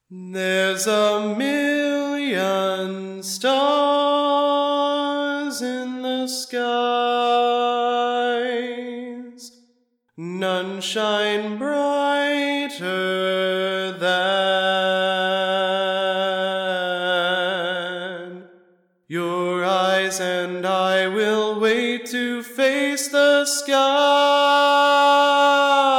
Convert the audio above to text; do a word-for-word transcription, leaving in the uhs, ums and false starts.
There's a million stars in the skies, none shine brighter than your eyes, and I will wait to face the sky.